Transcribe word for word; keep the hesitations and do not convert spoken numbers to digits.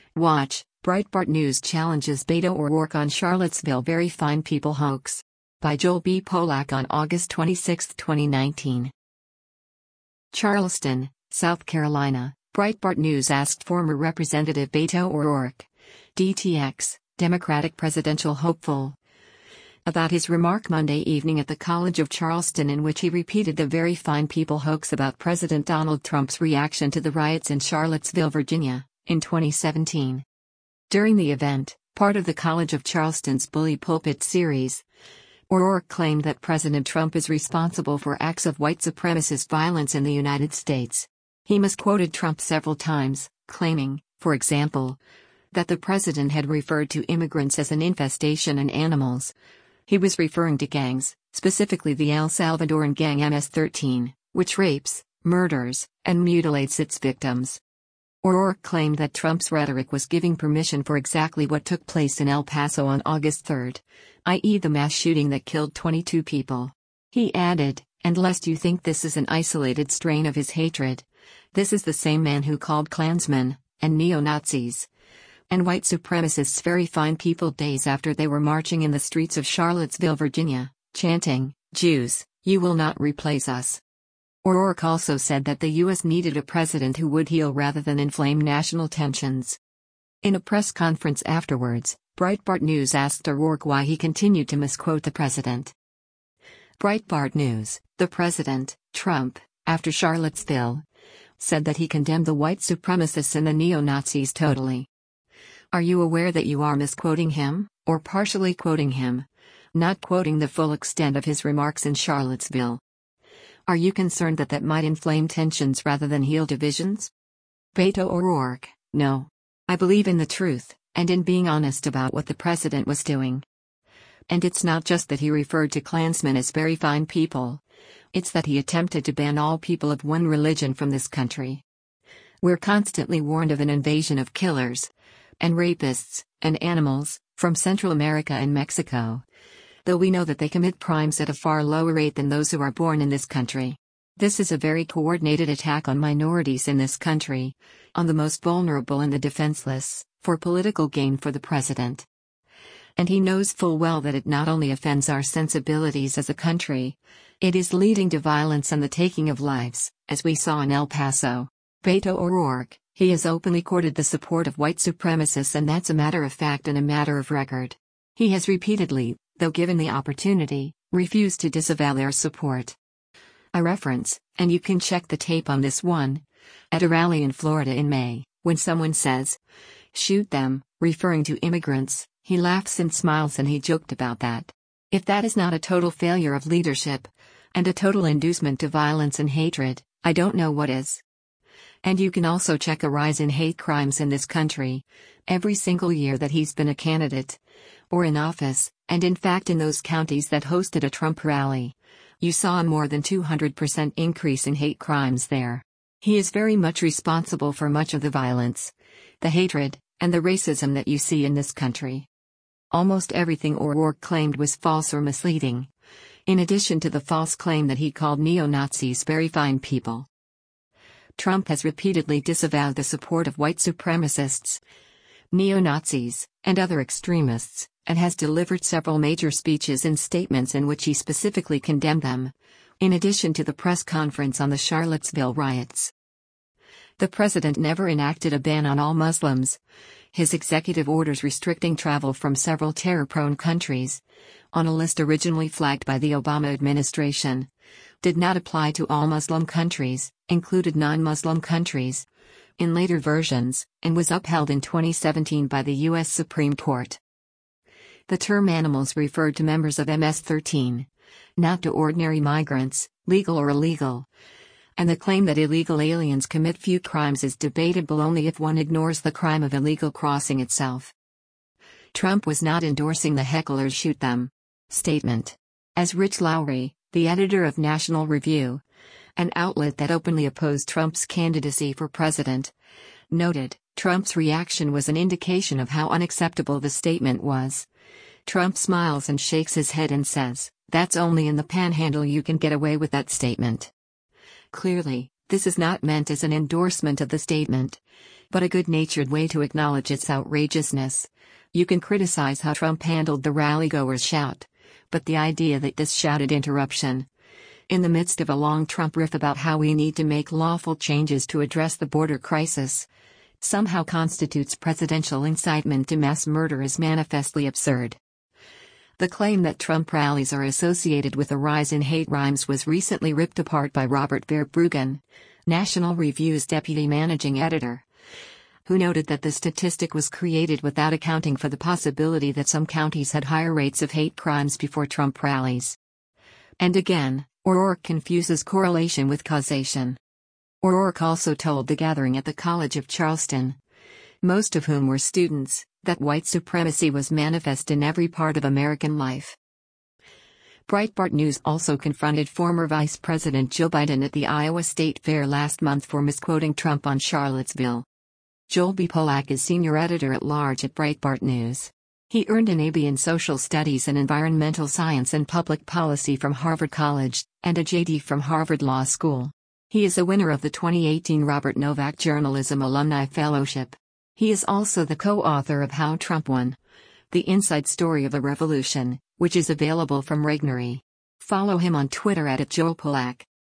Watch, Breitbart News challenges Beto O'Rourke on Charlottesville Very Fine People hoax. By Joel B. Polak on August twenty-sixth, twenty nineteen. Charleston, South Carolina. Breitbart News asked former Representative Beto O'Rourke, D T X, Democratic presidential hopeful, about his remark Monday evening at the College of Charleston in which he repeated the Very Fine People hoax about President Donald Trump's reaction to the riots in Charlottesville, Virginia, in twenty seventeen. During the event, part of the College of Charleston's Bully Pulpit series, O'Rourke claimed that President Trump is responsible for acts of white supremacist violence in the United States. He misquoted Trump several times, claiming, for example, that the president had referred to immigrants as an infestation and animals. He was referring to gangs, specifically the El Salvadoran gang M S thirteen, which rapes, murders, and mutilates its victims. O'Rourke claimed that Trump's rhetoric was giving permission for exactly what took place in El Paso on August third, that is the mass shooting that killed twenty-two people. He added, "And lest you think this is an isolated strain of his hatred, this is the same man who called Klansmen, and neo-Nazis, and white supremacists very fine people days after they were marching in the streets of Charlottesville, Virginia, chanting, 'Jews, you will not replace us.'" O'Rourke also said that the U S needed a president who would heal rather than inflame national tensions. In a press conference afterwards, Breitbart News asked O'Rourke why he continued to misquote the president. Breitbart News: The president, Trump, after Charlottesville, said that he condemned the white supremacists and the neo-Nazis totally. Are you aware that you are misquoting him, or partially quoting him, not quoting the full extent of his remarks in Charlottesville? Are you concerned that that might inflame tensions rather than heal divisions? Beto O'Rourke: No. I believe in the truth, and in being honest about what the president was doing. And it's not just that he referred to Klansmen as very fine people. It's that he attempted to ban all people of one religion from this country. We're constantly warned of an invasion of killers, and rapists, and animals, from Central America and Mexico, though we know that they commit crimes at a far lower rate than those who are born in this country. This is a very coordinated attack on minorities in this country, on the most vulnerable and the defenseless, for political gain for the president. And he knows full well that it not only offends our sensibilities as a country, it is leading to violence and the taking of lives, as we saw in El Paso. Beto O'Rourke: He has openly courted the support of white supremacists, and that's a matter of fact and a matter of record. He has repeatedly, though given the opportunity, refused to disavow their support. I reference, and you can check the tape on this one, at a rally in Florida in May, when someone says, "Shoot them," referring to immigrants, he laughs and smiles and he joked about that. If that is not a total failure of leadership, and a total inducement to violence and hatred, I don't know what is. And you can also check a rise in hate crimes in this country, every single year that he's been a candidate, or in office, and in fact in those counties that hosted a Trump rally, you saw a more than two hundred percent increase in hate crimes there. He is very much responsible for much of the violence, the hatred, and the racism that you see in this country. Almost everything O'Rourke claimed was false or misleading, in addition to the false claim that he called neo-Nazis very fine people. Trump has repeatedly disavowed the support of white supremacists, neo-Nazis, and other extremists, and has delivered several major speeches and statements in which he specifically condemned them, in addition to the press conference on the Charlottesville riots. The president never enacted a ban on all Muslims. His executive orders restricting travel from several terror-prone countries, on a list originally flagged by the Obama administration, did not apply to all Muslim countries, included non-Muslim countries, in later versions, and was upheld in twenty seventeen by the U S Supreme Court. The term animals referred to members of M S thirteen, not to ordinary migrants, legal or illegal. And the claim that illegal aliens commit few crimes is debatable only if one ignores the crime of illegal crossing itself. Trump was not endorsing the hecklers shoot them statement. As Rich Lowry, the editor of National Review, an outlet that openly opposed Trump's candidacy for president, noted, Trump's reaction was an indication of how unacceptable the statement was. Trump smiles and shakes his head and says, "That's only in the panhandle you can get away with that statement." Clearly, this is not meant as an endorsement of the statement. but a good-natured way to acknowledge its outrageousness. You can criticize how Trump handled the rallygoers' shout, but the idea that this shouted interruption, in the midst of a long Trump riff about how we need to make lawful changes to address the border crisis, somehow constitutes presidential incitement to mass murder is manifestly absurd. The claim that Trump rallies are associated with a rise in hate crimes was recently ripped apart by Robert Verbruggen, National Review's deputy managing editor, who noted that the statistic was created without accounting for the possibility that some counties had higher rates of hate crimes before Trump rallies. And again, O'Rourke confuses correlation with causation. O'Rourke also told the gathering at the College of Charleston, most of whom were students, that white supremacy was manifest in every part of American life. Breitbart News also confronted former Vice President Joe Biden at the Iowa State Fair last month for misquoting Trump on Charlottesville. Joel B. Polak is senior editor-at-large at Breitbart News. He earned an A B in Social Studies and Environmental Science and Public Policy from Harvard College, and a J D from Harvard Law School. He is a winner of the twenty eighteen Robert Novak Journalism Alumni Fellowship. He is also the co-author of How Trump Won: The Inside Story of a Revolution, which is available from Regnery. Follow him on Twitter at Joel Polak.